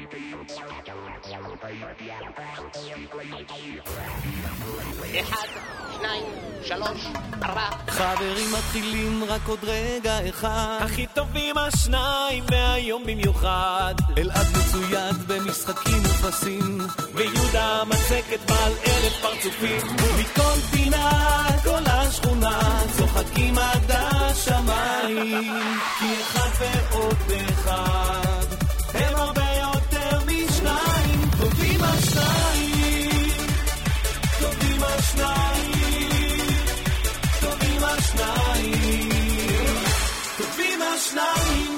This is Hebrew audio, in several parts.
אחד, שניים, שלוש, ארבע. חברים מתחילים רק עוד רגע אחד. הכי טובים השניים מהיום במיוחד. אלעד מצויד במשחקים ופסים, ויהודה מצקת בעל 1000 פרצופים. מכל פינה כל השכונה צוחקים עד השמיים, כי אחד ועוד אחד הם הרבה יותר משניים. טובים השניים, טובים השניים, טובים השניים, טובים השניים.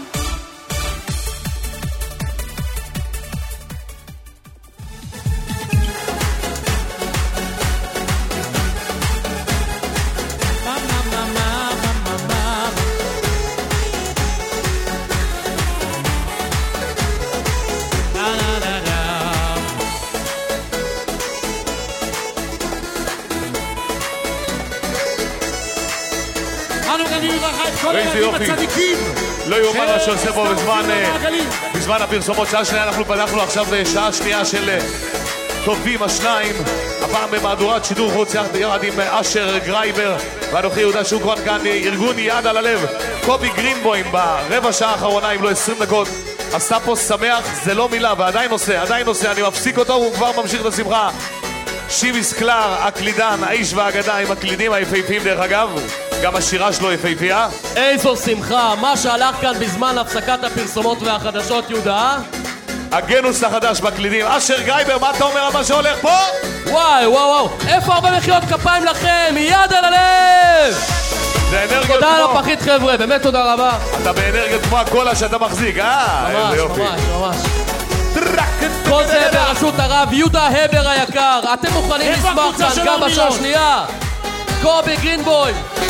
איזה יופי, לא יאומן מה שעושה פה בזמן הפרסומות. שעה שנייה, אנחנו פתחנו עכשיו שעה שנייה של טובים השניים, הפעם במהדורת שידור חוץ יחד עם אשר גרייבר ואנוכי יהודה שוקרן כאן, ארגון יד על הלב. קובי גרינבוים ברבע שעה האחרונה, אם לא 20 דקות, עשה פה שמח, זה לא מילה, ועדיין עושה, אני מפסיק אותו, הוא כבר ממשיך את השמחה. שיביס קלר, הקלידן, האיש והאגדה עם הקלידים היפהפיים דרך אגב, גם השירה שלו יפהפייה. איזו שמחה, מה שהלך כאן בזמן הפסקת הפרסומות והחדשות, יהודה? הגנוס החדש בקלידים. אשר גרייבר, מה אתה אומר על מה שהולך פה? וואי, וואו, וואו, איפה הרבה מחיאות כפיים לכם, יד על הלב! זה אנרגיות תודה על כמו... הפחית חבר'ה, באמת תודה רבה. אתה באנרגיות כמו הקולה שאתה מחזיק, איזה יופי. ממש. כל זה בראשות הרב יהודה הבר היקר. אתם מוכנים לשמח כאן גם בשעה שנייה? קובי גרינבוים.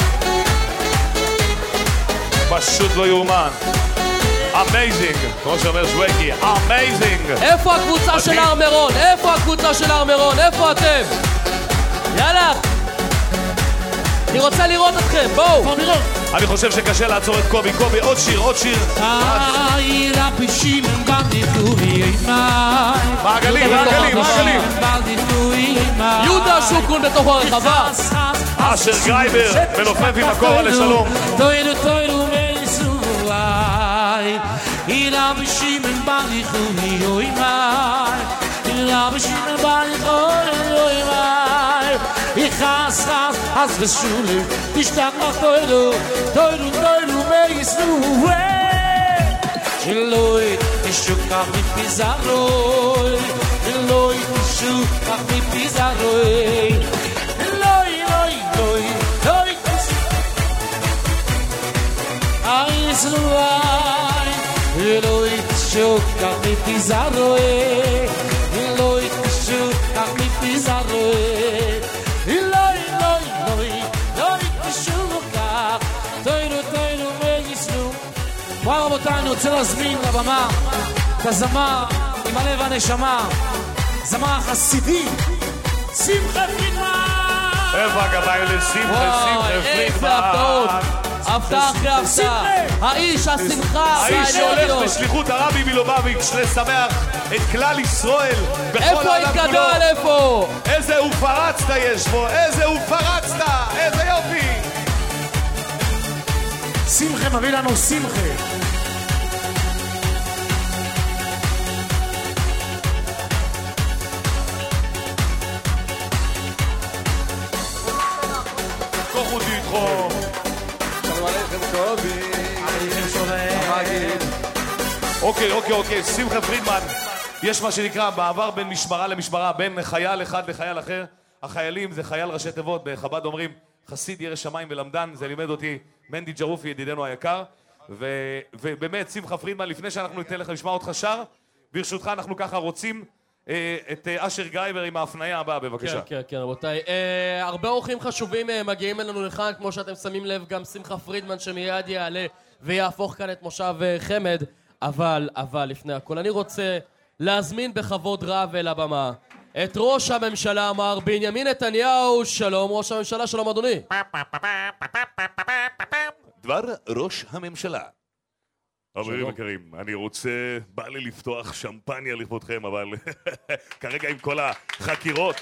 פשוט לא יאומן. אמייזינג, כמו שאומר שווקי, אמייזינג. איפה הקבוצה של הר מירון? איפה הקבוצה של הר מירון? איפה אתם? יאללה, אני רוצה לראות אתכם, בואו. אני חושב שקשה לעצור את קובי. קובי, עוד שיר, עוד שיר. מעגלים, מעגלים, מעגלים. יהודה שוקרון בתוך הרחבה. אשר גרייבר מנופף עם הקורה לשלום. Ich has beschule, ich stark nach Teuro meis nu Eloi, ich schukach mit Pizarroi Eloi, ich schukach mit Pizarroi Eloi, Eloi, Eloi, Eloi Ais Ruai Eloi, ich schukach mit Pizarroi Eloi, ich schukach mit Pizarroi וואו רבותיי, אני רוצה להזמין לבמה את הזמר עם הלב והנשמה, זמר החסידי, שמחה פרידמן. איפה הגבאי לשמחה איזה הפתעות, הפתעה אחרי הפתעה, האיש השמחה, האיש שהולך בשליחות הרבי מלובביץ' לשמח את כלל ישראל בכל העולם כולו. איפה התגדול, איפה? איזה ופרצת יש בו, איזה ופרצת, איזה יופי. שמחה מביא לנו שמחה. כוחו תתחום. שלום עליכם קובי. עליכם שומע. אוקיי, שמחה פרידמן. יש מה שנקרא בעבר בין משמרה למשמרה, בין חייל אחד לחייל אחר. החיילים זה חייל ראשי תיבות, בחב"ד אומרים חסיד ירא שמיים ולמדן, זה לימד אותי מנדי ג'רופי ידידנו היקר. ובאמת שמחה פרידמן, לפני שאנחנו ניתן לך לשמוע אותך שר, ברשותך אנחנו ככה רוצים את אשר גרייבר עם ההפניה הבאה, בבקשה. כן, רבותיי. הרבה אורחים חשובים מגיעים אלינו לכאן, כמו שאתם שמים לב, גם שמחה פרידמן שמיד יעלה ויהפוך כאן את מושב חמד. אבל לפני הכל אני רוצה להזמין בכבוד רב אל הבמה את ראש הממשלה מר בנימין נתניהו. שלום ראש הממשלה, שלום אדוני. דבר ראש הממשלה. חברים יקרים, אני רוצה, בא לי לפתוח שמפניה לכבודכם, אבל כרגע עם כל החקירות.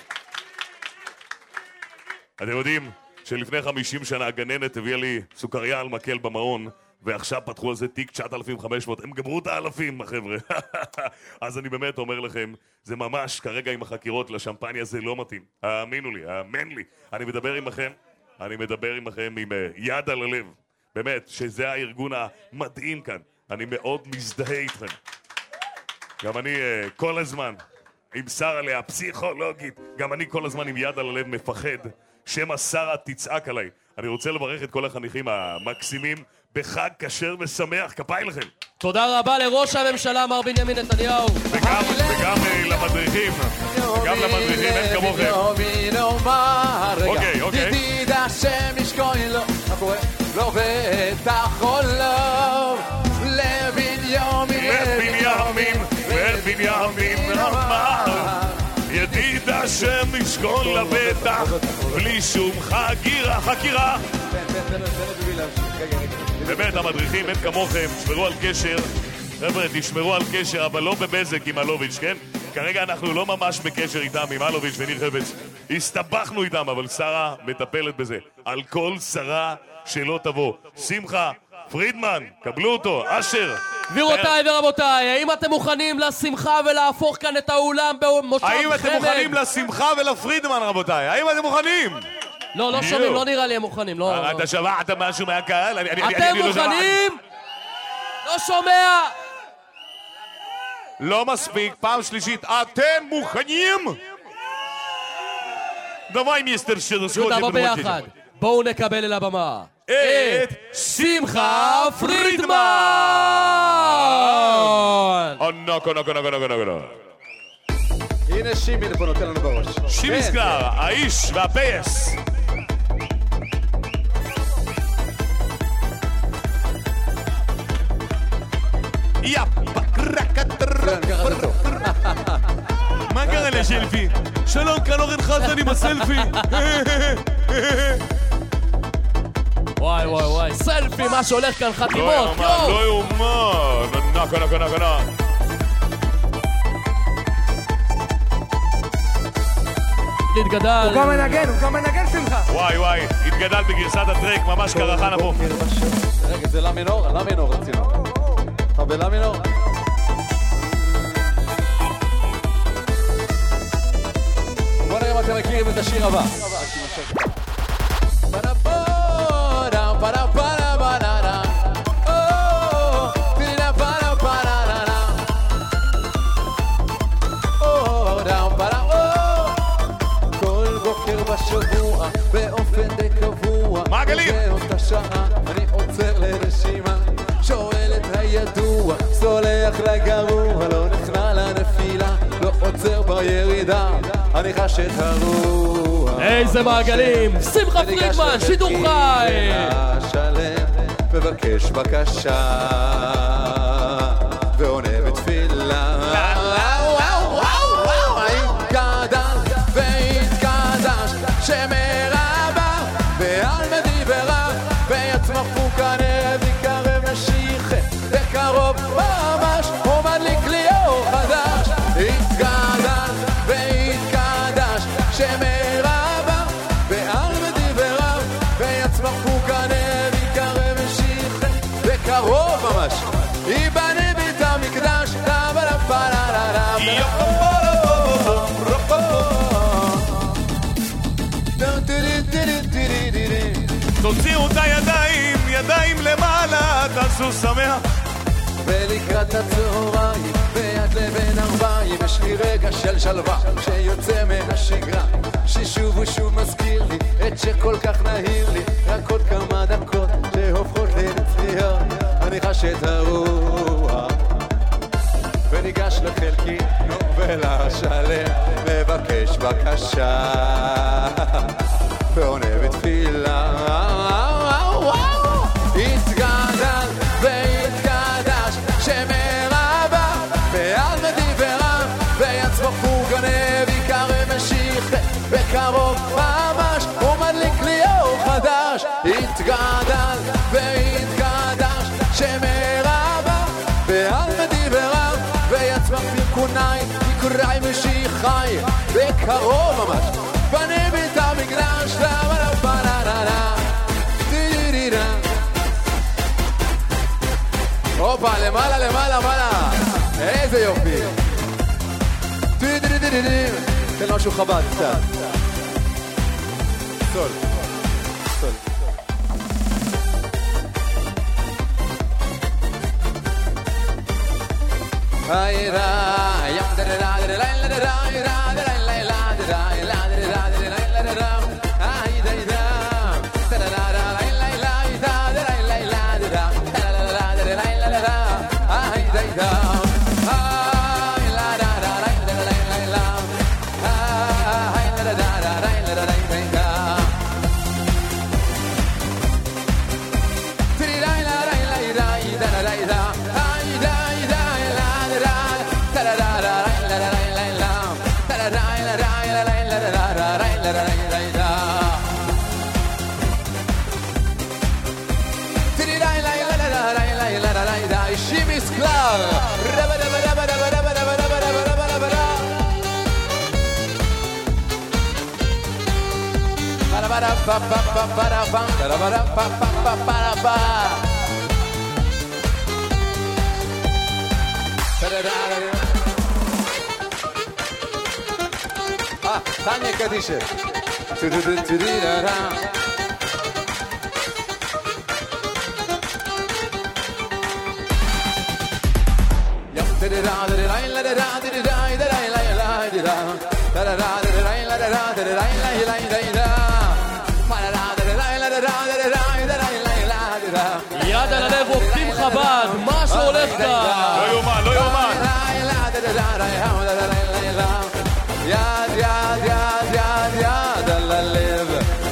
אתם יודעים שלפני 50 שנה הגננת הביאה לי סוכריה על מקל במעון, ועכשיו פתחו על זה תיק 9,500, הם גמרו את האלפים, החבר'ה. אז אני באמת אומר לכם, זה ממש כרגע עם החקירות לשמפניה זה לא מתאים. האמינו לי, האמן לי. אני מדבר עמכם עם יד על הלב. באמת, שזה הארגון המדהים כאן. אני מאוד מזדהה איתכם. גם אני כל הזמן עם שרה לאה, פסיכולוגית. גם אני כל הזמן עם יד על הלב מפחד שמא שרה תצעק עליי. אני רוצה לברך את כל החניכים המקסימים בחג כשר ושמח. כפיים לכם. תודה רבה לראש הממשלה מר בנימין נתניהו. וגם למדריכים. גם למדריכים, אין כמוכם. אוקיי. ידידה שמשכון לו, מה קורה? לא ותחולו לבנימין אמר ידידה שמשכון לבטח בלי שום חקירה. באמת המדריכים אין כמוכם, תשמרו על קשר. חבר'ה, תשמרו על קשר, אבל לא בבזק עם אלוביץ', כן? כרגע אנחנו לא ממש בקשר איתם, עם אלוביץ' וניר חפץ. הסתבכנו איתם, אבל שרה מטפלת בזה. על כל שרה שלא תבוא. שמחה, פרידמן, קבלו אותו, אשר. גבירותיי ורבותיי, האם אתם מוכנים לשמחה ולהפוך כאן את האולם במושב חמד? האם אתם מוכנים לשמחה ולפרידמן, רבותיי? האם אתם מוכנים? לא שומעים, לא נראה לי הם מוכנים. אתה שמעת משהו מהקהל? אתם מוכנים? לא שומע! לא מספיק, פעם שלישית, אתם מוכנים? דווי מיסטר שדסקוטי תבוא ביחד, בואו נקבל אל הבמה את שמחה פרידמן! נוקו. הנה שימי לפה נותן לנו בראש. שימי סקלר, האיש והפייס. מה קרה לשלפי? שלום, כאן אורן חזן עם הסלפי. וואי, סלפי, מה שהולך כאן, חתימות, לא יאומן. נקה. התגדל. הוא גם מנגן שמחה. וואי, התגדל בגרסת הטרק, ממש קרחנה פה. רגע, זה למינור רצינו. אתה בלמינור? בוא נראה אם אתם מכירים את השיר הבא. כל בוקר בשבוע באופן די קבוע מעגלים! באותה שעה אני עוצר לנשימה שואל את הידוע, סולח לגרוע לא נכנע לנפילה, לא עוצר בירידה אני חש את הרוח. איזה מעגלים! שמחה פרידמן, שידור חי! שלם, מבקש בקשה ועונה בתפילה. התקדש והתקדש שמרבה ועל מדיברה ויצמח פוקנה ויקרב נשיכה בקרוב ממש ומדליק לי אור חדש. התקדש והתקדש שמרבה ועל מדיברה ויצמח פוקנה ויקרב נשיכה בקרוב ממש ייבנה בית המקדש. תוציאו את ידיים למעלה, תעשו שמח. ולקראת הצהריים, ביד לבין ארבעים, יש לי רגע של שלווה שיוצא מהשגרה, ששוב ושוב מזכיר לי את שכל כך נהיר לי, רק עוד כמה דקות שהופכות לנצחיות, אני חש את הרוח וניגש לחלקי ולשלם, מבקש בקשה ועונה בתפילה. התגדל והתקדש שמרבה ועל מדיברה ויצמח פוגנה ויקרב משיחה בקרוב ממש ומדליק לי אור חדש. התגדל והתקדש שמרבה בפרקוני, יקוראי משיחי, בקרוב ממש, בנה בית המקדש, למעלה פננה, דידידידה. הופה, למעלה, למעלה, למעלה. איזה יופי. דידידידידי. תן משהו חב"ד, קצת. סול. סול. Tania Kadische. יד על הלב עוקבים חב"ד, מה שהולך כאן. לא יומן, לא יומן. יד, יד, יד, יד, יד על הלב.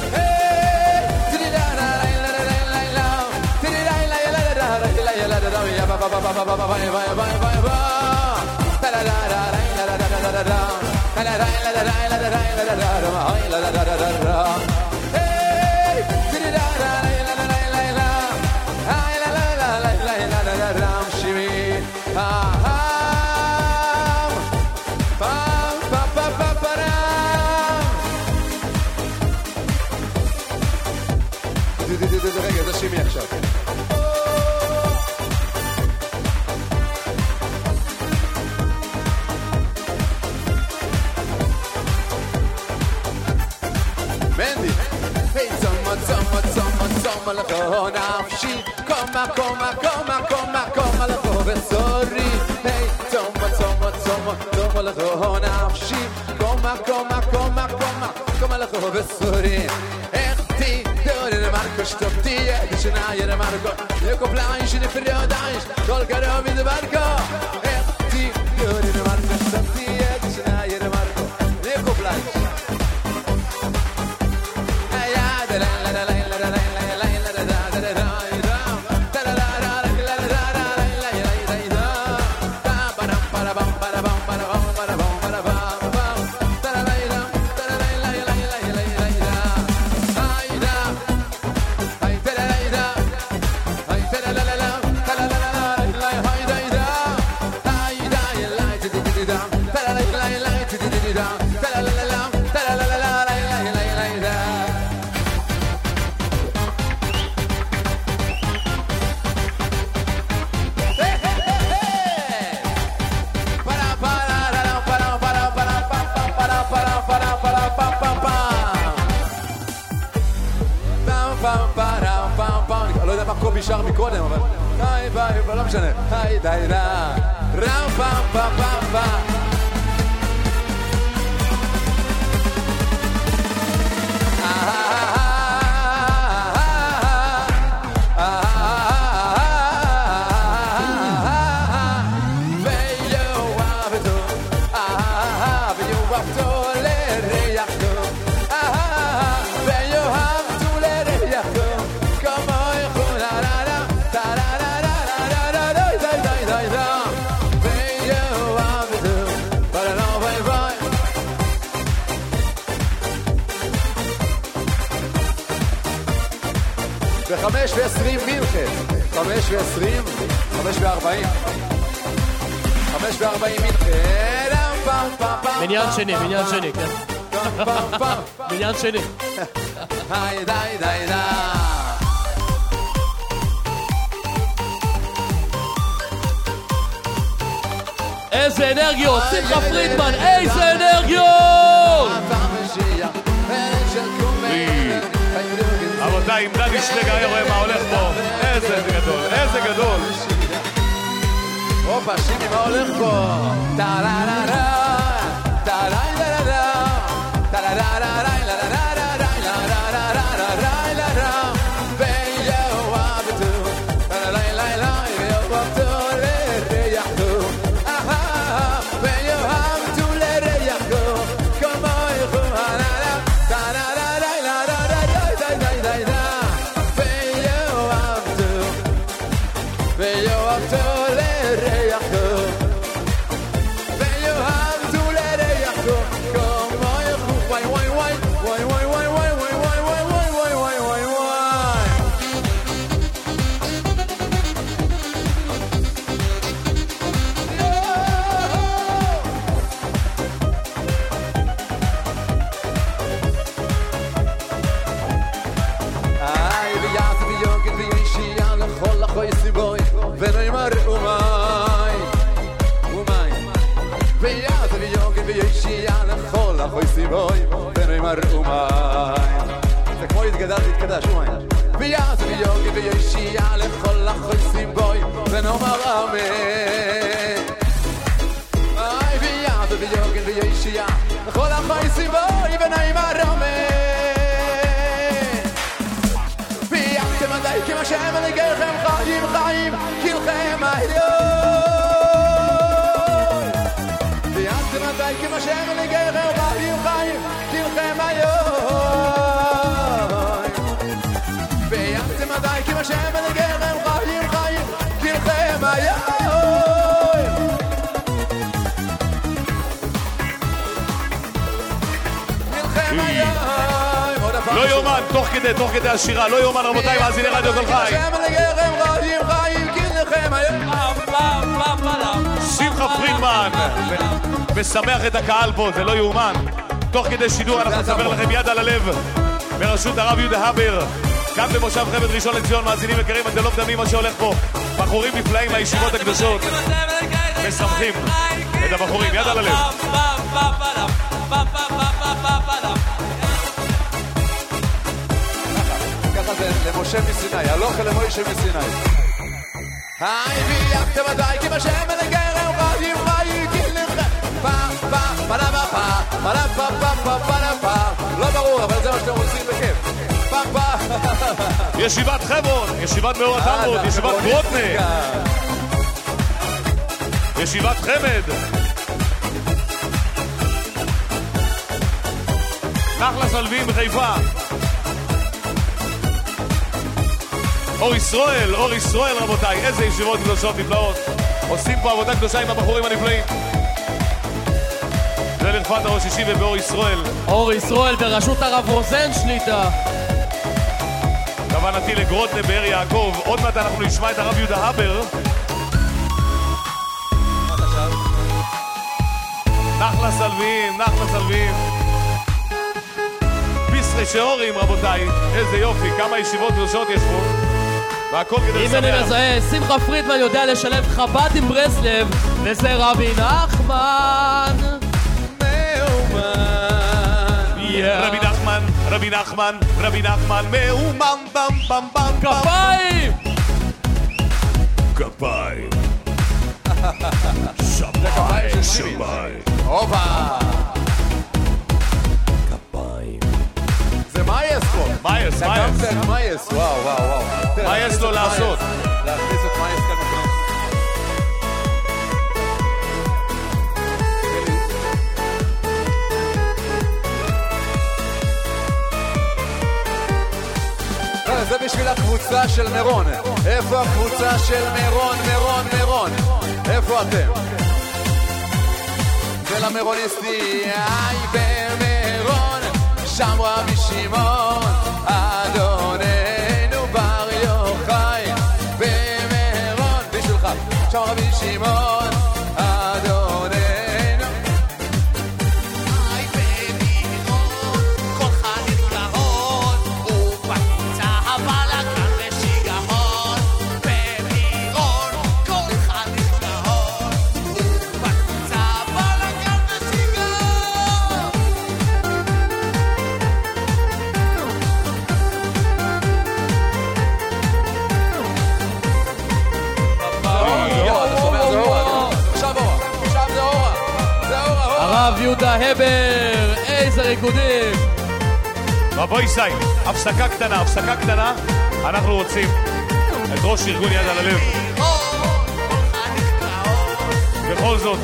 רגע, זה שימי עכשיו. מנדי. היי, צומה, צומה, צומה, צומה לכו נפשי, קומה, קומה, קומה, קומה, קומה לכו וסורי. היי, צומה, צומה, צומה, צומה לכו נפשי, קומה, קומה, קומה, קומה, קומה לכו וסורי. Marco stoptie, dicenaie Marco, le coplains ne periodais, col caro mi de barco. Ti de Marco stoptie, dicenaie Marco, le coplains. Ay la la la la la la la קובי שר מקודם, אבל ביי ביי, לא משנה. היי די דה, ראו פעם פעם פעם פעם. ב-5:20 מינכן, 5:20, 5:40, 5:40, מניין שני, כן. מניין שני. די, די, די, די. איזה אנרגיות, שמחה פרידמן, איזה אנרגיות! רבותיי, עם דני שלגר היה רואה מה הולך פה. איזה גדול, איזה גדול. הופה, שימי, מה הולך פה? טה-לה-לה-לה, טה-לה-לה-לה, טה-לה-לה-לה-לה, זה כמו התקדש, ויאז ויוגי וישייה לכל החויסים בוי ונאמר אמן. ויאז ויוגי וישייה לכל החויסים בוי ונאמר אמן. ויאמתם עדי כמה שם לגלכם חיים חיים כלכם היום. ויאמתם עדי כמה שם לגלכם חיים חיים כלכם היום. ויאמתם עדי כמה שם לגלכם חיים חיים כלכם היום. כלכם היום. לא יומן, תוך כדי השירה, לא יומן רבותיי, מאזיני רדיו כל חי. שמחה פרידמן ושמח את הקהל פה, זה לא יאומן. תוך כדי שידור אנחנו נספר לכם יד על הלב בראשות הרב יהודה הבר, כאן במושב חמד ראשון לציון. מאזינים יקרים, אתם לא מדמים מה שהולך פה. בחורים נפלאים מהישיבות הקדושות משמחים את הבחורים, יד על הלב. ככה זה למשה מסיני, הלוך למוישה מסיני. היי ויאמתם עדי כי בשם מנגרם חיים חיים כלכם פה פה פלה פה פלה פה פה פלה פה. לא ברור, אבל זה מה שאתם רוצים בכיף. פה פה ישיבת חברון, ישיבת מאור התלמוד, ישיבת גרוטנה, ישיבת חמד, נחלה סלווים בחיפה, אור ישראל רבותיי, איזה ישיבות קדושות נפלאות. עושים פה עבודה קדושה עם הבחורים הנפלאים. זה לרפאת הראש אישי ובאור ישראל. אור ישראל בראשות הרב רוזן שליטה. כוונתי לגרוטנה באר יעקב. עוד מעט אנחנו נשמע את הרב יהודה הבר. נחלה סלווים. פיסרי שאורים רבותיי, איזה יופי, כמה ישיבות קדושות יש פה. והכל כדי אם אני מזהה, שמחה פרידמן יודע לשלב חב"ד עם ברסלב, וזה רבי נחמן מאומן. רבי נחמן מאומן בם בם בם. כפיים שמיים הופה זה מייס פה. מייס וואו מייס לו לעשות להכניס את מייס כאן בפני. זה בשביל הקבוצה של מירון. איפה הקבוצה של מירון? איפה אתם? זה למירוניסטי. איי במירון שם רבי שמעון אדוננו בר יוחאי. במירון בשבילך שם רבי שמעון אדוננו הרב יהודה הבר, איזה ריקודים. רבוי סי, הפסקה קטנה, אנחנו רוצים את ראש ארגון יד על הלב. בכל זאת,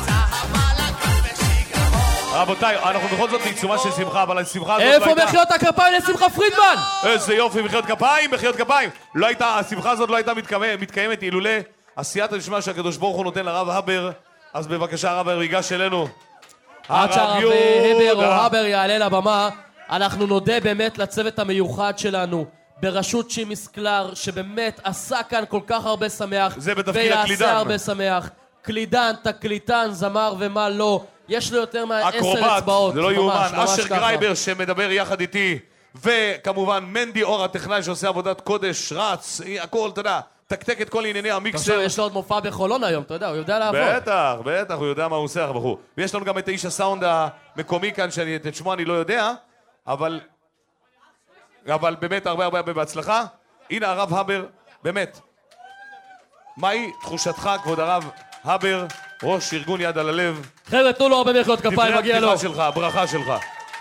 רבותיי, אנחנו בכל זאת בעיצומה של שמחה, אבל השמחה הזאת לא הייתה... איפה מחיאות הכפיים לשמחה פרידמן? איזה יופי, מחיאות כפיים. לא הייתה, השמחה הזאת לא הייתה מתקיימת אילולא עשיית הנשמע שהקדוש ברוך הוא נותן לרב הבר. אז בבקשה הרב הבר ייגש אלינו. עד שהרב הבר או הבר יעלה לבמה, אנחנו נודה באמת לצוות המיוחד שלנו בראשות שימיס קלר, שבאמת עשה כאן כל כך הרבה שמח, זה בתפקיד הקלידן, ויעשה הרבה שמח. קלידן, תקליטן, זמר ומה לא, יש לו יותר מ10 אצבעות. זה לא יאומן. אשר גרייבר שמדבר יחד איתי, וכמובן מנדי אור הטכנאי שעושה עבודת קודש, רץ, הכל, אתה יודע, תקתק את כל ענייני המיקסר. יש לו עוד מופע בחולון היום, אתה יודע, הוא יודע לעבוד. בטח, הוא יודע מה הוא עושה, הבחור. ויש לנו גם את איש הסאונד המקומי כאן, את שמו אני לא יודע, אבל באמת הרבה בהצלחה. הנה הרב הבר, באמת. מהי תחושתך, כבוד הרב הבר, ראש ארגון יד על הלב? חבר'ה, תנו לו הרבה מחיאות כפיים, מגיע לו. הברכה שלך.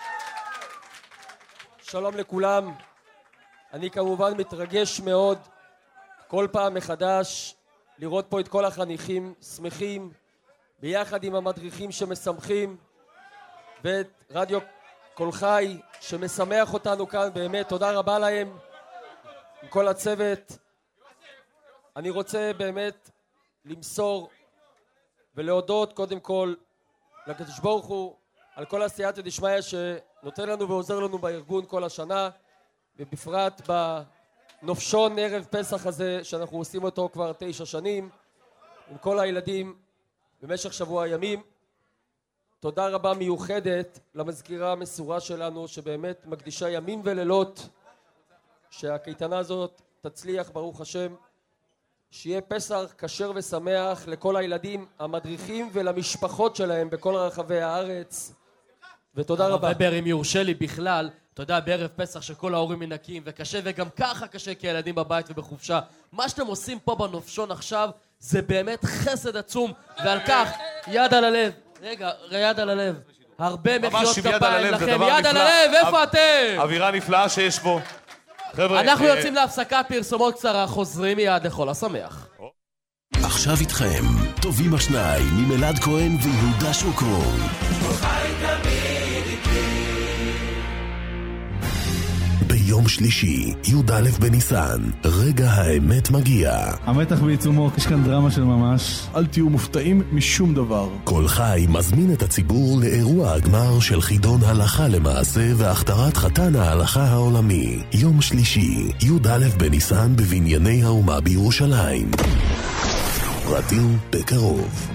שלום לכולם. אני כמובן מתרגש מאוד כל פעם מחדש לראות פה את כל החניכים שמחים ביחד עם המדריכים שמשמחים, ואת רדיו קול חי שמשמח אותנו כאן. באמת תודה רבה להם, עם כל הצוות. אני רוצה באמת למסור ולהודות קודם כל לקדוש ברוך הוא על כל עשייתא דשמיא שנותן לנו ועוזר לנו בארגון כל השנה, ובפרט בנופשון ערב פסח הזה שאנחנו עושים אותו כבר 9 שנים עם כל הילדים במשך שבוע ימים. תודה רבה מיוחדת למזכירה המסורה שלנו שבאמת מקדישה ימים ולילות שהקייטנה הזאת תצליח, ברוך השם. שיהיה פסח כשר ושמח לכל הילדים המדריכים ולמשפחות שלהם בכל רחבי הארץ, ותודה רבה. ובר, אם יורשה לי בכלל, אתה יודע, בערב פסח שכל ההורים מנקים וקשה, וגם ככה קשה כי הילדים בבית ובחופשה, מה שאתם עושים פה בנופשון עכשיו זה באמת חסד עצום, ועל כך יד על הלב. רגע, יד על הלב, הרבה מחיאות כפיים לכם. יד על הלב, איפה אתם? אווירה נפלאה שיש פה. אנחנו יוצאים להפסקה, פרסומות קצרה, חוזרים מיד לכל השמח. עכשיו איתכם טובים השניים עם אלעד כהן ויהודה שוקרון. ביום שלישי, י"א בניסן, רגע האמת מגיע. המתח בעיצומו, יש כאן דרמה של ממש. אל תהיו מופתעים משום דבר. קול חי מזמין את הציבור לאירוע הגמר של חידון הלכה למעשה והכתרת חתן ההלכה העולמי. יום שלישי, י"א בניסן בבנייני האומה בירושלים. פרטים בקרוב.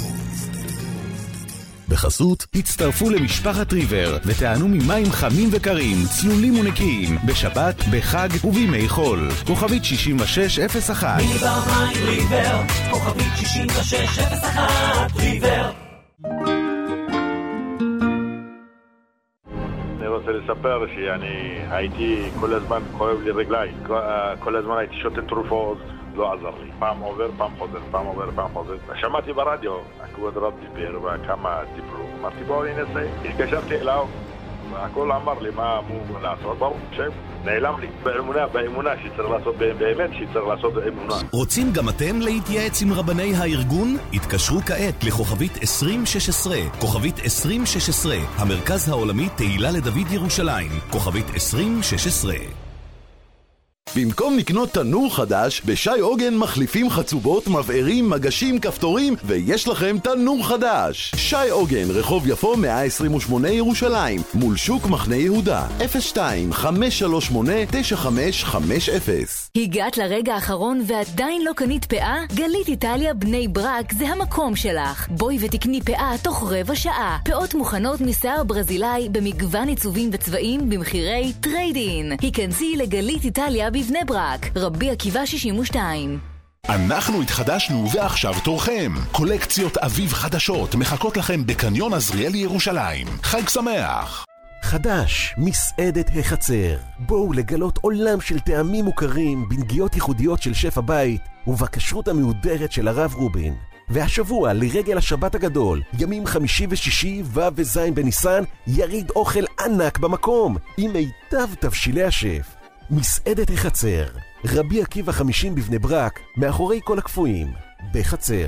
בחסות, הצטרפו למשפחת ריבר ותענו ממים חמים וקרים, צלולים ונקיים, בשבת, בחג ובימי חול. כוכבית 6601. ריבר, כוכבית 6601, ריבר. אני רוצה לספר שאני הייתי כל הזמן כואב לי רגליים, כל הזמן הייתי שותה תרופות, לא עזר לי. פעם עובר, פעם חוזר, פעם עובר, פעם חוזר. שמעתי ברדיו, הכבוד רב דיבר וכמה דיברו. אמרתי בואו ננסה. התקשרתי אליו, והכל אמר לי מה אמור לעשות. ברור, נעלם לי. באמונה שצריך לעשות, באמת שצריך לעשות באמונה. רוצים גם אתם להתייעץ עם רבני הארגון? התקשרו כעת לכוכבית 2016. כוכבית 2016, המרכז העולמי תהילה לדוד ירושלים. כוכבית 2016. במקום לקנות תנור חדש, בשי עוגן מחליפים חצובות, מבערים, מגשים, כפתורים, ויש לכם תנור חדש. שי עוגן, רחוב יפו 128 ירושלים, מול שוק מחנה יהודה. 02-538-9550. הגעת לרגע האחרון ועדיין לא קנית פאה? גלית איטליה בני ברק זה המקום שלך. בואי ותקני פאה תוך רבע שעה. פאות מוכנות משיער ברזילאי במגוון עיצובים וצבעים במחירי טריידין. היכנסי לגלית איטליה בבני ברק, רבי עקיבא 62. אנחנו התחדשנו ועכשיו תורכם. קולקציות אביב חדשות מחכות לכם בקניון עזריאלי ירושלים. חג שמח. חדש, מסעדת החצר. בואו לגלות עולם של טעמים מוכרים בנגיעות ייחודיות של שף הבית ובכשרות המהודרת של הרב רובין. והשבוע לרגל השבת הגדול, ימים חמישי ושישי ו' וז' בניסן, יריד אוכל ענק במקום, עם מיטב תבשילי השף. מסעדת החצר, רבי עקיבא 50 בבני ברק, מאחורי כל הקפואים, בחצר,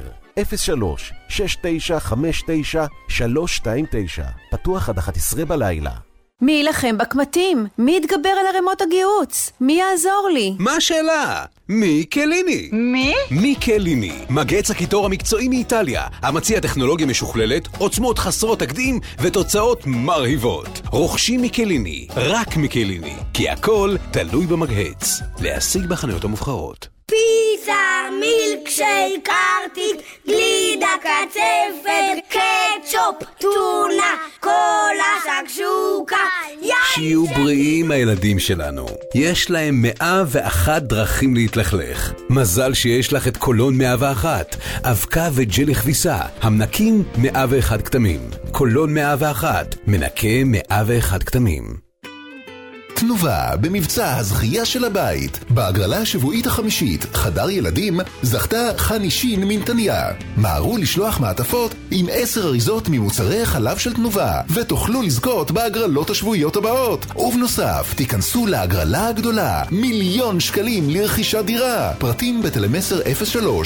03-6959-329, פתוח עד 11 בלילה. מי ילחם בקמטים? מי יתגבר על הרמות הגיהוץ? מי יעזור לי? מה השאלה? מי קליני? מי? מי קליני, מגץ הקיטור המקצועי מאיטליה, המציע טכנולוגיה משוכללת, עוצמות חסרות תקדים ותוצאות מרהיבות. רוכשים מקליני, רק מקליני, כי הכל תלוי במגהץ. להשיג בחנויות המובחרות. פיצה, מילקשייק, ארטיק, גלידה, קצפת, קטשופ, טונה, קולה, שקשוקה, שיהיו בריאים הילדים שלנו. יש להם 101 דרכים להתלכלך. מזל שיש לך את קולון 101, אבקה וג'לי כביסה, המנקים 101 כתמים. קולון 101, מנקה 101 כתמים. תנובה במבצע הזכייה של הבית. בהגרלה השבועית החמישית, חדר ילדים, זכתה חני שין מנתניה. מהרו לשלוח מעטפות עם 10 אריזות ממוצרי חלב של תנובה, ותוכלו לזכות בהגרלות השבועיות הבאות. ובנוסף, תיכנסו להגרלה הגדולה, 1,000,000 שקלים לרכישת דירה. פרטים בטלמסר 03-373-9999.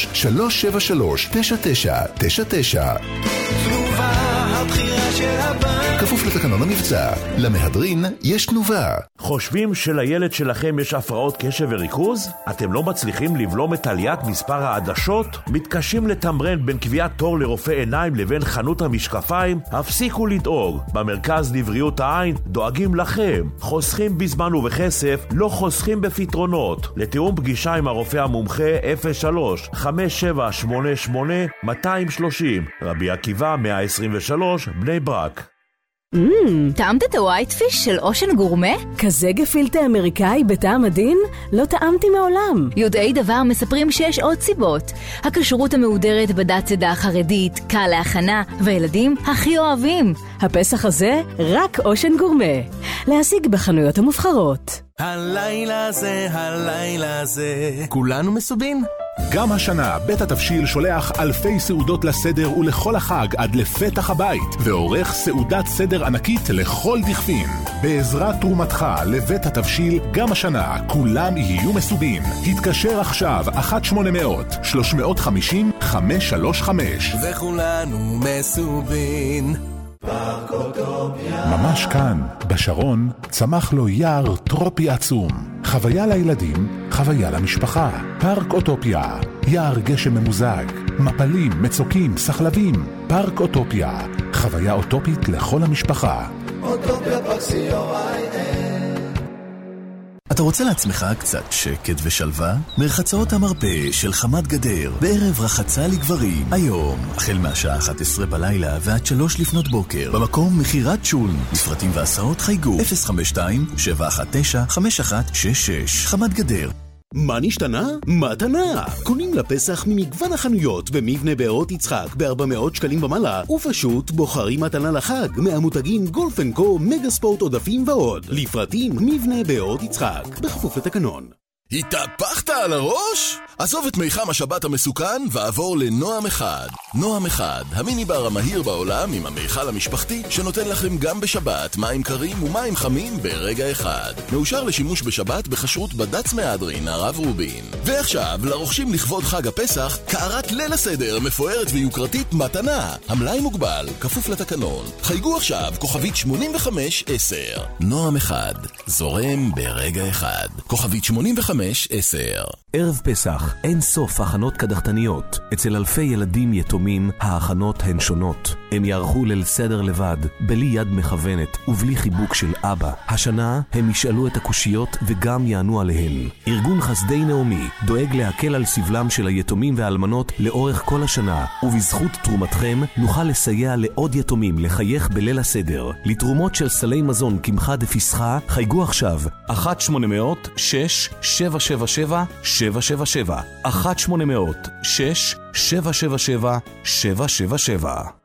תנובה, הבחירה של הבית. כפוף לתקנון המבצע. למהדרין יש תנובה. חושבים שלילד שלכם יש הפרעות קשב וריכוז? אתם לא מצליחים לבלום את עליית מספר העדשות? מתקשים לתמרן בין קביעת תור לרופא עיניים לבין חנות המשקפיים? הפסיקו לדאוג. במרכז לבריאות העין דואגים לכם. חוסכים בזמן ובכסף, לא חוסכים בפתרונות. לתיאום פגישה עם הרופא המומחה 03-5788-230. רבי עקיבא 123 בני ברק. טעמת את הווייט פיש של אושן גורמה? כזה גפילטה אמריקאי בטעם עדין? לא טעמתי מעולם. יודעי דבר מספרים שיש עוד סיבות. הכשרות המהודרת בדת צדה החרדית, קל להכנה, והילדים הכי אוהבים. הפסח הזה רק אושן גורמה. להשיג בחנויות המובחרות. הלילה זה, כולנו מסובין? גם השנה בית התבשיל שולח אלפי סעודות לסדר ולכל החג עד לפתח הבית, ועורך סעודת סדר ענקית לכל דכפין. בעזרת תרומתך לבית התבשיל, גם השנה כולם יהיו מסובים. התקשר עכשיו 1-800-350-535. וכולנו מסובין. ממש כאן, בשרון, צמח לו יער טרופי עצום. חוויה לילדים, חוויה למשפחה. פארק אוטופיה, יער גשם ממוזג, מפלים, מצוקים, סחלבים. פארק אוטופיה, חוויה אוטופית לכל המשפחה. אוטופיה פרקסי.il. אתה רוצה לעצמך קצת שקט ושלווה? מרחצאות המרפא של חמת גדר, בערב רחצה לגברים. היום, החל מהשעה 11 בלילה ועד 3 לפנות בוקר, במקום מחירת שולן. מפרטים והסעות חייגו 052-719-5166. חמת גדר. מה נשתנה? מתנה! קונים לפסח ממגוון החנויות במבנה בארות יצחק ב-400 שקלים ומעלה, ופשוט בוחרים מתנה לחג מהמותגים גולף אנד קו, מגה ספורט עודפים ועוד. לפרטים מבנה בארות יצחק, בכפוף לתקנון. התהפכת על הראש? עזוב את מיחם השבת המסוכן ועבור לנועם אחד. נועם אחד, המיני בר המהיר בעולם עם המיכל המשפחתי שנותן לכם גם בשבת מים קרים ומים חמים ברגע אחד. מאושר לשימוש בשבת בחשרות בד"ץ מהדרין הרב רובין. ועכשיו, לרוכשים לכבוד חג הפסח, קערת ליל הסדר מפוארת ויוקרתית מתנה. המלאי מוגבל, כפוף לתקנון. חייגו עכשיו, כוכבית 8510. נועם אחד, זורם ברגע אחד. כוכבית 8510. ערב פסח, אין סוף הכנות קדחתניות. אצל אלפי ילדים יתומים, ההכנות הן שונות. הם יערכו ליל סדר לבד, בלי יד מכוונת ובלי חיבוק של אבא. השנה הם ישאלו את הקושיות וגם יענו עליהן. ארגון חסדי נעמי דואג להקל על סבלם של היתומים והאלמנות לאורך כל השנה, ובזכות תרומתכם נוכל לסייע לעוד יתומים לחייך בליל הסדר. לתרומות של סלי מזון קמחה דפסחה, חייגו עכשיו 1-800-677-777 1-800-677-777.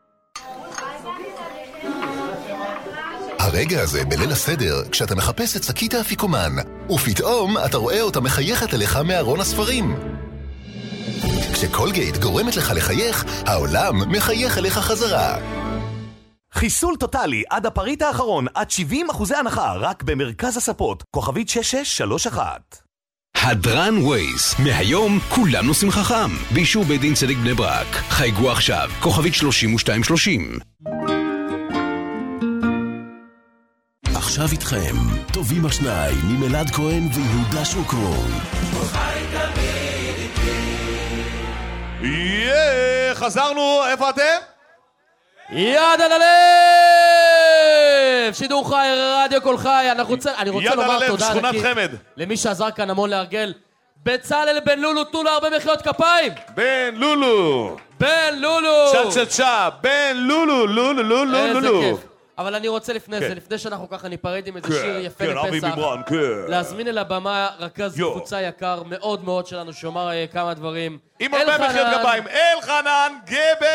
הרגע הזה בליל הסדר, כשאתה מחפש את שקית האפיקומן, ופתאום אתה רואה אותה מחייכת אליך מארון הספרים. כשקולגייט גורמת לך לחייך, העולם מחייך אליך חזרה. חיסול טוטלי עד הפריט האחרון, עד 70% הנחה, רק במרכז הספות, כוכבית 6631. הדרן ווייס, מהיום כולם נוסעים חכם, באישור בית דין צדק בני ברק. חייגו עכשיו, כוכבית 3230. עכשיו איתכם, טובים השניים ממלעד כהן ויהודה שוקרון. חזרנו, איפה אתם? יד על הלב! שידור חי, רדיו כל חי. אני רוצה לומר תודה למי שעזר כאן המון להרגל. בצלאל בן לולו, תנו לו הרבה מחיאות כפיים. בן לולו. צ'ה, בן לולו. איזה כיף. אבל אני רוצה לפני זה, לפני שאנחנו ככה ניפרד עם איזה שיר יפה לפסח, להזמין אל הבמה רכז קבוצה יקר מאוד מאוד שלנו, שאומר כמה דברים. עם הרבה מחיאות כפיים, אלחנן גבר!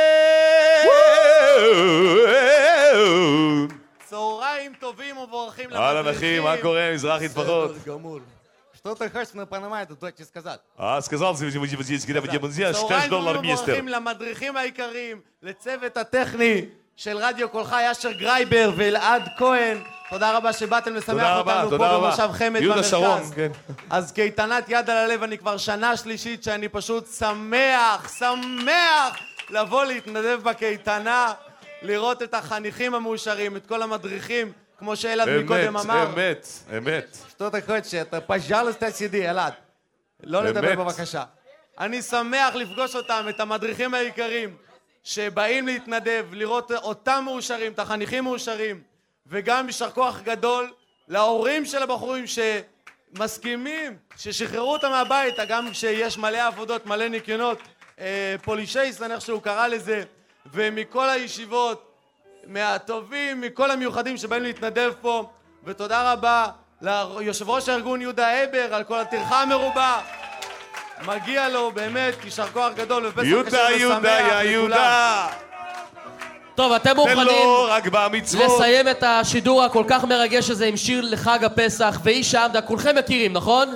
צהריים טובים ובורכים למדריכים. אהלן אחי, מה קורה? מזרח התפחות. Что ты хочешь, но понимаете, дочь сказать. сказал, $6 מבורכים למדריכים העיקריים, לצוות הטכני של רדיו כל חי, אשר גרייבר ואלעד כהן. תודה רבה שבאתם לשמח אותנו פה במושב חמד במרכז. אז קייטנת יד על הלב, אני כבר שנה שלישית שאני פשוט שמח לבוא להתנדב בקייטנה, לראות את החניכים המאושרים, את כל המדריכים, כמו שאלעד מקודם אמר. אמת. что ты хочешь, это пожалуйста сиди, אלעד. לא לדבר בבקשה. אני שמח לפגוש אותם, את המדריכים העיקרים, שבאים להתנדב, לראות אותם מאושרים, את החניכים מאושרים, וגם יישר כוח גדול להורים של הבחורים שמסכימים, ששחררו אותם מהבית, גם כשיש מלא עבודות, מלא ניקיונות, פולישייס, איך שהוא קרא לזה, ומכל הישיבות, מהטובים, מכל המיוחדים שבאים להתנדב פה, ותודה רבה ליושב ראש הארגון יהודה אבר על כל הטרחה המרובה. מגיע לו באמת יישר כוח גדול ופסח קשה ושמח לכולם. טוב, אתם מוכנים לסיים את השידור הכל כך מרגש הזה עם שיר לחג הפסח ואיש העמדה, כולכם מכירים, נכון?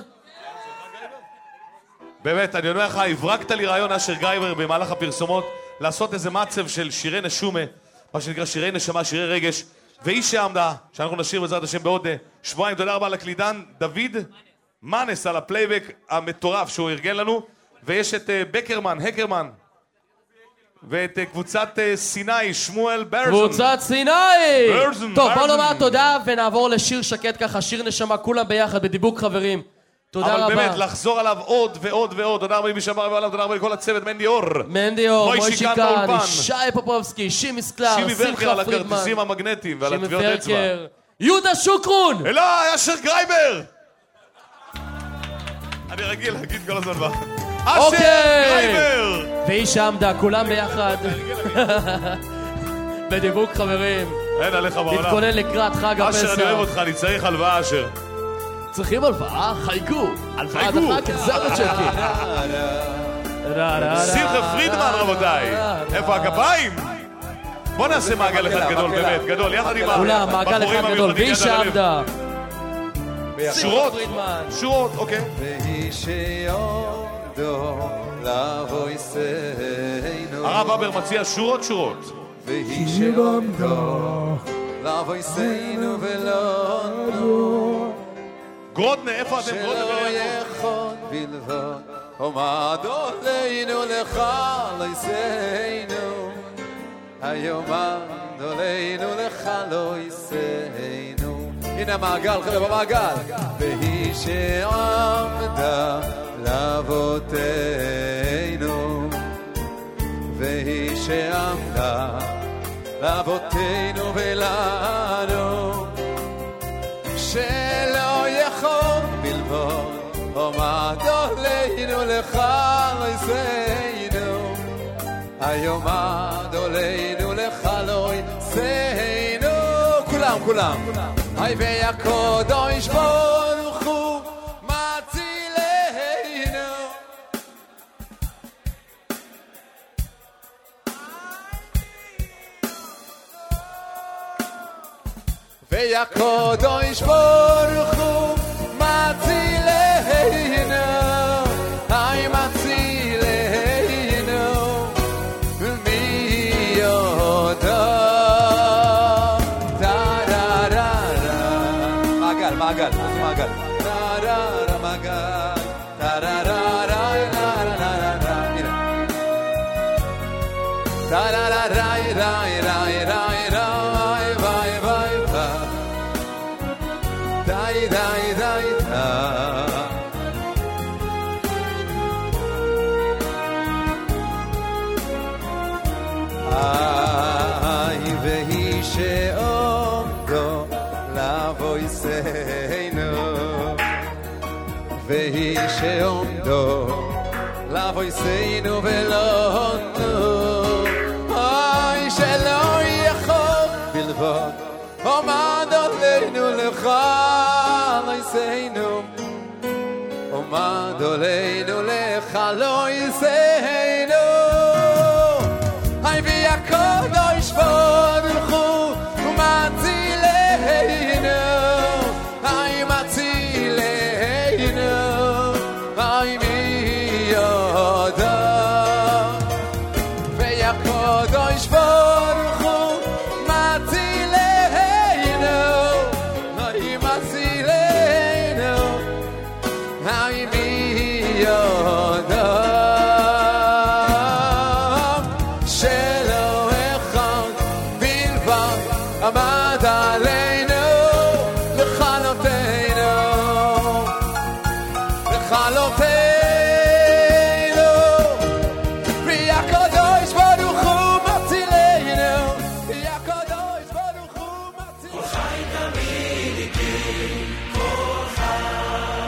באמת, אני אומר לך, הברקת לי רעיון אשר גרייבר במהלך הפרסומות לעשות איזה מצב של שירי נשומה, מה שנקרא שירי נשמה, שירי רגש, ואיש העמדה, שאנחנו נשאיר בעזרת השם בעוד שבועיים. תודה רבה לקלידן דוד מנס על הפלייבק המטורף שהוא ארגן לנו, ויש את הקרמן ואת קבוצת סיני, שמואל ברזון. קבוצת סיני! טוב, בואו נאמר תודה ונעבור לשיר שקט ככה, שיר נשמה, כולם ביחד בדיבוק חברים. תודה רבה. אבל באמת, לחזור עליו עוד ועוד ועוד. תודה רבה למי שאמר ועליו, תודה רבה לכל הצוות, מנדי אור, מוישי קן, שי פופובסקי, שימי סקלר, שימי ורקר על שמחה פרידמן, הכרטיסים המגנטיים ועל הטביעות אצבע, יהודה שוקרון, אליי, אשר גרייבר. אני רגיל להגיד כל הזמן אשר גרייבר ואיש עמדה, כולם ביחד בדיבוק חברים. אין עליך בעולם. נתכונן לקראת חג הפסח. אשר, אני אוהב אותך, אני צריך הלוואה, אשר. צריכים הלוואה? חייגו. הלוואה דחק, החזר הצ'קים. שמחה פרידמן, רבותיי. איפה הכפיים? בוא נעשה מעגל אחד גדול, באמת, גדול, יחד עם כולם, מעגל אחד גדול, ואיש העמדה. שורות, אוקיי. הרב אבר מציע שורות. והיא שעמדו לבויסנו ולנו גרודנה, איפה אתם? גרודנה יכול בלבד עומד עלינו לך לייסנו היום עד עלינו לך לייסנו. הנה המעגל, חבר'ה, במעגל. והיא שעמדה לאבותינו והיא שעמדה לאבותינו ולנו שלא יכול בלבד עומד עלינו לך לייסנו היום עד עלינו לך לייסנו. כולם היי והקדוש ברוך הוא מצילנו והקדוש ברוך הוא מצילנו היי מצילנו יסיינו והיא שעומדו לבוא יסיינו ולא נו אוי שלא יכול בלבוד עומד עלינו לך לא יסיינו עומד עלינו לך לא יסיינו היי והקודש בורכו ומצילנו היי מצילנו היי מי יודע והקודש בורכו מצילנו היי מצילנו היי מי יודע עמד עלינו לכלותנו לכלותנו והקדוש ברוך הוא מצילנו והקדוש ברוך הוא מצילנו כל חי תמיד איתי כל חי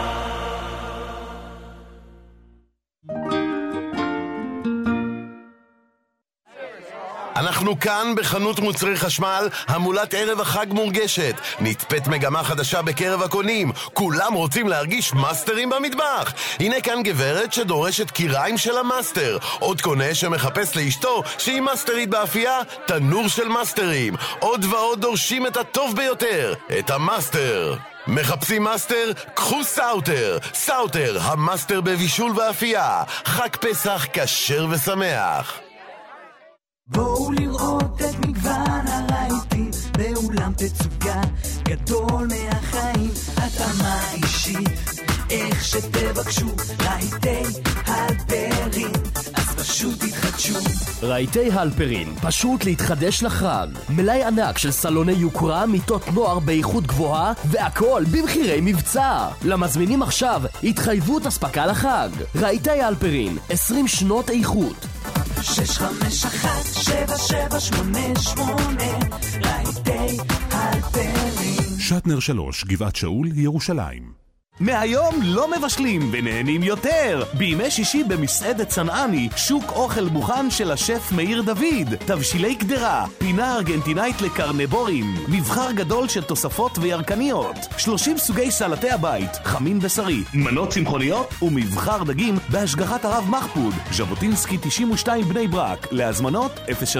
אנחנו כאן בחנות מוצרי חשמל, המולת ערב החג מורגשת. נתפת מגמה חדשה בקרב הקונים. כולם רוצים להרגיש מאסטרים במטבח. הנה כאן גברת שדורשת קיריים של המאסטר. עוד קונה שמחפש לאשתו שהיא מאסטרית באפייה, תנור של מאסטרים. עוד ועוד דורשים את הטוב ביותר, את המאסטר. מחפשים מאסטר? קחו סאוטר. סאוטר, המאסטר בבישול ואפייה. חג פסח כשר ושמח. בואו לראות את מגוון הרהיטים באולם תצוגה גדול מהחיים, התאמה אישית איך שתבקשו, רהיטי הלפרין אז פשוט תתחדשו. רהיטי הלפרין, פשוט להתחדש לחג. מלאי ענק של סלוני יוקרה, מיטות נוער באיכות גבוהה והכל במחירי מבצע. למזמינים עכשיו התחייבות הספקה לחג. רהיטי הלפרין, 20 שנות איכות. 651-7788 רהיטי הלפרין. שטנר 3, גבעת שאול, ירושלים. מהיום לא מבשלים ונהנים יותר. בימי שישי במסעדת צנעני, שוק אוכל מוכן של השף מאיר דוד. תבשילי קדרה, פינה ארגנטינאית לקרנבורים, מבחר גדול של תוספות וירקניות, 30 סוגי סלטי הבית, חמין בשרי, מנות צמחוניות ומבחר דגים בהשגחת הרב מחפוד. ז'בוטינסקי 92 בני ברק. להזמנות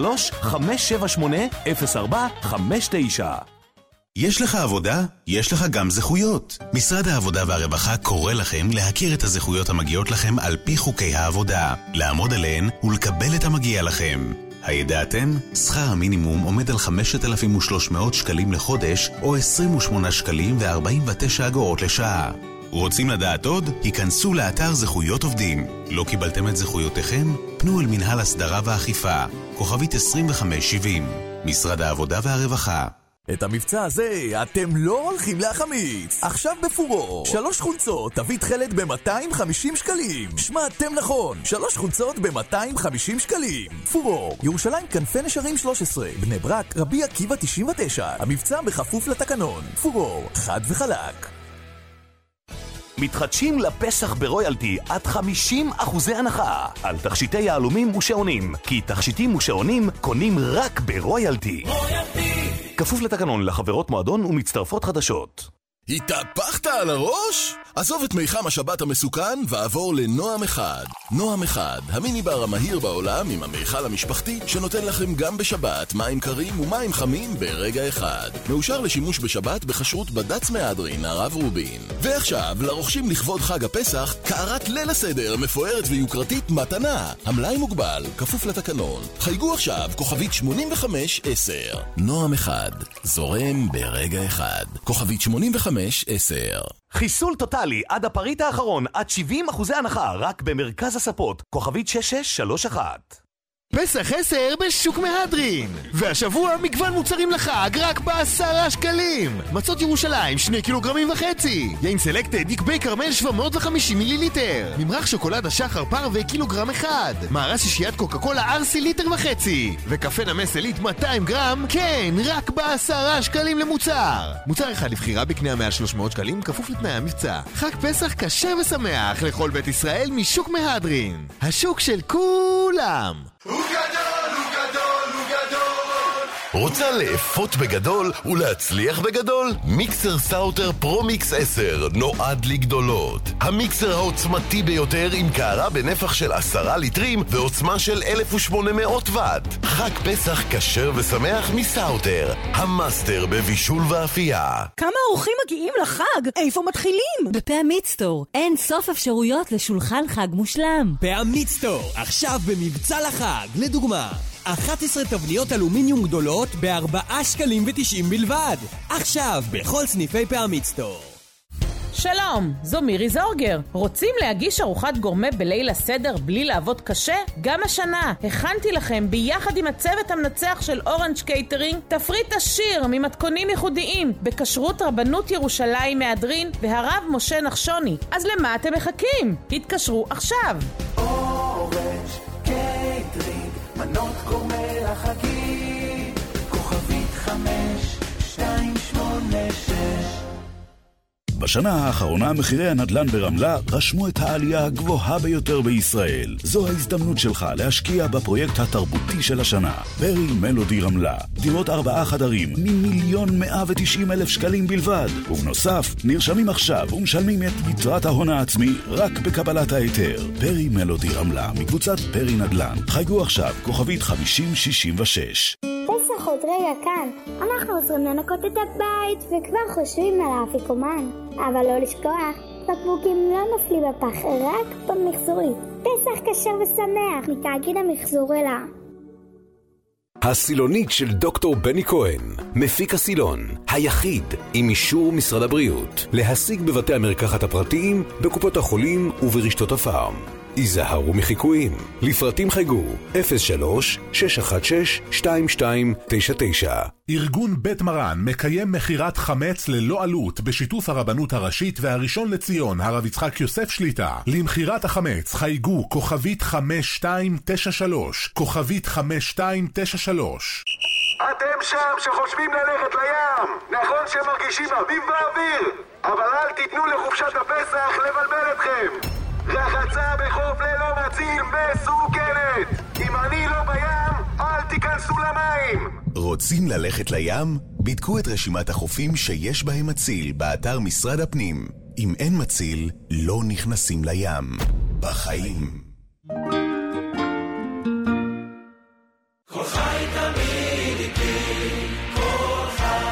03-578-0459. יש לך עבודה? יש לך גם זכויות. משרד העבודה והרווחה קורא לכם להכיר את הזכויות המגיעות לכם על פי חוקי העבודה, לעמוד עליהן ולקבל את המגיע לכם. הידעתם? שכר המינימום עומד על 5,300 שקלים לחודש או 28 שקלים ו49 אגורות לשעה. רוצים לדעת עוד? היכנסו לאתר זכויות עובדים. לא קיבלתם את זכויותיכם? פנו אל מנהל הסדרה ואכיפה, כוכבית 2570, משרד העבודה והרווחה. את המבצע הזה אתם לא הולכים להחמיץ. עכשיו בפורור 3 חולצות תביא תחלת ב-250 שקלים. שמעתם נכון, 3 חולצות ב-250 שקלים. פורור, ירושלים כנפי נשרים 13, בני ברק רבי עקיבא 99. המבצע בכפוף לתקנון. פורור, חד וחלק. מתחדשים לפסח ברויאלטי עד 50% הנחה על תכשיטי יהלומים ושעונים, כי תכשיטים ושעונים קונים רק ברויאלטי. כפוף לתקנון, לחברות מועדון ומצטרפות חדשות. התהפכת על הראש? עזוב את מיחם השבת המסוכן ועבור לנועם אחד. נועם אחד, המיניבר המהיר בעולם עם המיכל המשפחתי שנותן לכם גם בשבת מים קרים ומים חמים ברגע אחד. מאושר לשימוש בשבת בכשרות בד"ץ מהדרין הרב רובין. ועכשיו לרוכשים לכבוד חג הפסח קערת ליל הסדר מפוארת ויוקרתית מתנה. המלאי מוגבל, כפוף לתקנון. חייגו עכשיו כוכבית 8510. נועם אחד, זורם ברגע אחד. כוכבית 8510. חיסול טוטלי עד הפריט האחרון, עד 70% הנחה, רק במרכז הספות, כוכבית 6631. פסח 10 בשוק מהדרין. והשבוע מגוון מוצרים לחג רק ב10 שקלים. מצות ירושלים 2.5 קילוגרמים. יין סלקטד יקבי קרמל 750 מיליליטר. ממרח שוקולד השחר פרווה קילוגרם 1. מערס שישיית קוקה קולה ארסי 1.5 ליטר. וקפה נמס עילית 200 גרם, כן, רק ב10 שקלים למוצר. מוצר אחד לבחירה בקנייה מעל 300 שקלים, כפוף לתנאי המבצע. חג פסח כשר ושמח לכל בית ישראל משוק מהדרין. השוק של כולם. הוא גדול, הוא גדול, הוא גדול. רוצה לאפות בגדול ולהצליח בגדול? מיקסר סאוטר פרו-מיקס 10 נועד לגדולות. המיקסר העוצמתי ביותר עם קערה בנפח של 10 ליטרים ועוצמה של 1800 וואט. חג פסח כשר ושמח מסאוטר, המאסטר בבישול ואפייה. כמה אורחים מגיעים לחג? איפה מתחילים? בפעמית סטור. אין סוף אפשרויות לשולחן חג מושלם. פעמית סטור, עכשיו במבצע לחג. לדוגמה, 11 תבניות אלומיניום גדולות ב4 שקלים ו90 בלבד. עכשיו בכל סניפי פעמית סטור. שלום, זו מירי זורגר. רוצים להגיש ארוחת גורמה בליל הסדר בלי לעבוד קשה? גם השנה הכנתי לכם ביחד עם הצוות המנצח של אורנג' קייטרינג תפריט עשיר ממתכונים ייחודיים בכשרות רבנות ירושלים מהדרין והרב משה נחשוני. אז למה אתם מחכים? התקשרו עכשיו. אורנג' קייטרינג, מנות גורמה לחגים, כוכבית 5286. בשנה האחרונה מחירי הנדל"ן ברמלה רשמו את העלייה הגבוהה ביותר בישראל. זו ההזדמנות שלך להשקיע בפרויקט התרבותי של השנה. פרי מלודי רמלה. דירות 4 חדרים מ1,190,000 שקלים בלבד. ובנוסף, נרשמים עכשיו ומשלמים את יתרת ההון העצמי רק בקבלת ההיתר. פרי מלודי רמלה, מקבוצת פרי נדל"ן. חייגו עכשיו, כוכבית 5066. פסח עוד רגע כאן. אנחנו עוזרים לנקות את הבית וכבר חושבים על האפיקומן. אבל לא לשכוח, בקבוקים לא נופלים בפח, רק במחזורית. פסח כשר ושמח מתאגיד המחזור אלה. הסילונית של דוקטור בני כהן, מפיק הסילון, היחיד עם אישור משרד הבריאות, להשיג בבתי המרקחת הפרטיים, בקופות החולים וברשתות הפארם. היזהרו מחיקויים. לפרטים חייגו 03-616-2299. ארגון בית מרן מקיים מחירת חמץ ללא עלות בשיתוף הרבנות הראשית והראשון לציון הרב יצחק יוסף שליטה. למחירת החמץ חייגו כוכבית 5293, כוכבית 5293. אתם שם שחושבים ללכת לים, נכון שמרגישים אביב באוויר, אבל אל תיתנו לחופשת הפסח לבלבל אתכם. רחצה בחוף ללא מציל מסוכנת. אם אני לא בים, אל תיכנסו למים. רוצים ללכת לים? בדקו את רשימת החופים שיש בהם מציל באתר משרד הפנים. אם אין מציל, לא נכנסים לים. בחיים. כל חי תמיד איתי, כל חי.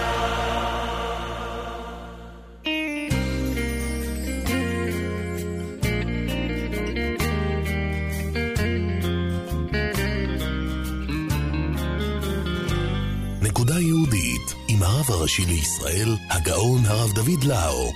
נקודה יהודית עם הרב הראשי לישראל, הגאון הרב דוד לאו.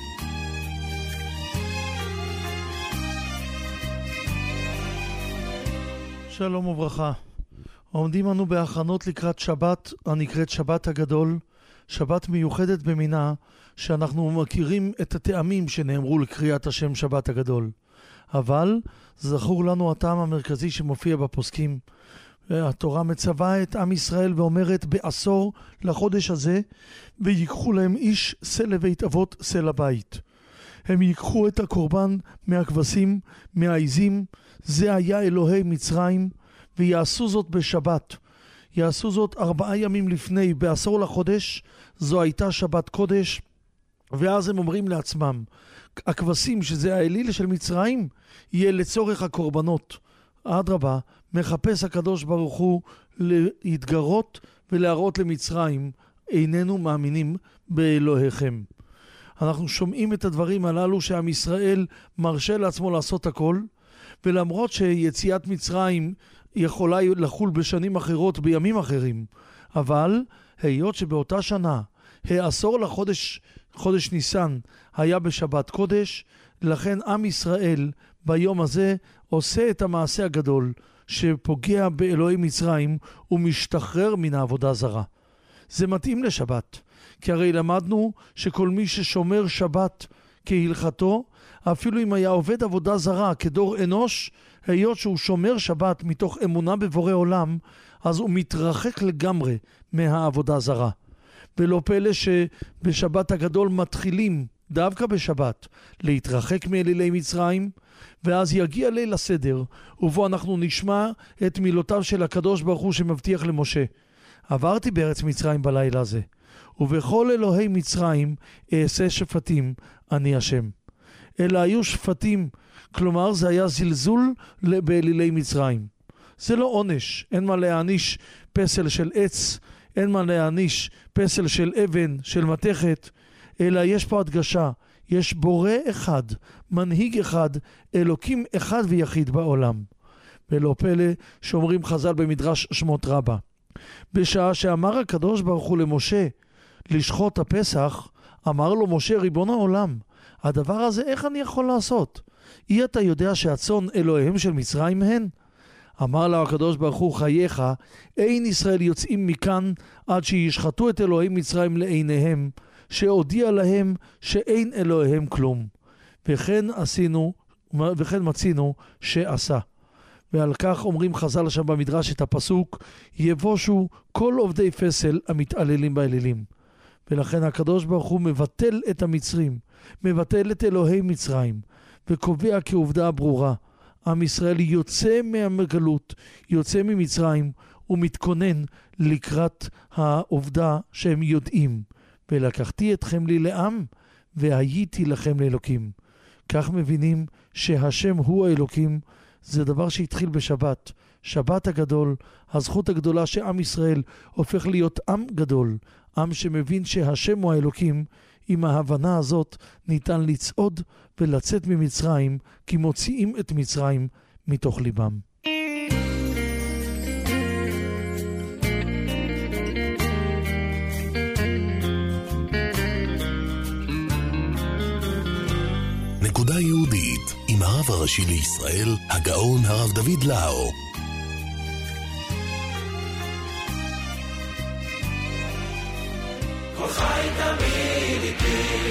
שלום וברכה. עומדים אנו בהכנות לקראת שבת הנקראת שבת הגדול, שבת מיוחדת במינה, שאנחנו מכירים את הטעמים שנאמרו לקריאת השם שבת הגדול. אבל זכור לנו הטעם המרכזי שמופיע בפוסקים. התורה מצווה את עם ישראל ואומרת בעשור לחודש הזה, ויקחו להם איש שא לבית אבות שא לבית. הם ייקחו את הקורבן מהכבשים, מהעיזים, זה היה אלוהי מצרים, ויעשו זאת בשבת. יעשו זאת 4 ימים לפני, בעשור לחודש, זו הייתה שבת קודש, ואז הם אומרים לעצמם, הכבשים שזה האליל של מצרים, יהיה לצורך הקורבנות. אדרבה, מחפש הקדוש ברוך הוא להתגרות ולהראות למצרים, איננו מאמינים באלוהיכם. אנחנו שומעים את הדברים הללו שעם ישראל מרשה לעצמו לעשות הכל, ולמרות שיציאת מצרים יכולה לחול בשנים אחרות, בימים אחרים, אבל היות שבאותה שנה, העשור לחודש, חודש ניסן, היה בשבת קודש, לכן עם ישראל ביום הזה עושה את המעשה הגדול שפוגע באלוהי מצרים ומשתחרר מן העבודה זרה. זה מתאים לשבת, כי הרי למדנו שכל מי ששומר שבת כהלכתו, אפילו אם היה עובד עבודה זרה כדור אנוש, היות שהוא שומר שבת מתוך אמונה בבורא עולם, אז הוא מתרחק לגמרי מהעבודה זרה. ולא פלא שבשבת הגדול מתחילים, דווקא בשבת, להתרחק מאלילי מצרים, ואז יגיע ליל הסדר, ובו אנחנו נשמע את מילותיו של הקדוש ברוך הוא שמבטיח למשה. עברתי בארץ מצרים בלילה הזה, ובכל אלוהי מצרים אעשה שפטים, אני השם. אלא היו שפטים, כלומר זה היה זלזול באלילי מצרים. זה לא עונש, אין מה להעניש פסל של עץ, אין מה להעניש פסל של אבן, של מתכת, אלא יש פה הדגשה, יש בורא אחד, מנהיג אחד, אלוקים אחד ויחיד בעולם. ולא פלא שאומרים חז"ל במדרש שמות רבה. בשעה שאמר הקדוש ברוך הוא למשה לשחוט הפסח, אמר לו משה ריבון העולם, הדבר הזה איך אני יכול לעשות? אי אתה יודע שהצאן אלוהיהם של מצרים הן? אמר לו הקדוש ברוך הוא חייך, אין ישראל יוצאים מכאן עד שישחטו את אלוהי מצרים לעיניהם, שהודיע להם שאין אלוהיהם כלום. וכן מצינו שעשה. ועל כך אומרים חז"ל שם במדרש את הפסוק, יבושו כל עובדי פסל המתעללים באלילים. ולכן הקדוש ברוך הוא מבטל את המצרים, מבטל את אלוהי מצרים, וקובע כעובדה ברורה, עם ישראל יוצא מהגלות, יוצא ממצרים, ומתכונן לקראת העובדה שהם יודעים. ולקחתי אתכם לי לעם, והייתי לכם לאלוקים. כך מבינים שהשם הוא האלוקים, זה דבר שהתחיל בשבת. שבת הגדול, הזכות הגדולה שעם ישראל הופך להיות עם גדול, עם שמבין שהשם הוא האלוקים. עם ההבנה הזאת ניתן לצעוד ולצאת ממצרים, כי מוציאים את מצרים מתוך ליבם. נקודה יהודית עם הרב הראשי לישראל, הגאון הרב דוד לאו. כל חי תמיד איתי